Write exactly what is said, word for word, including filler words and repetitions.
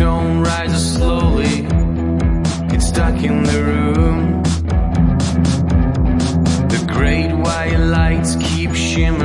tone rises slowly. It's stuck in the room. The great white lights keep shimmering.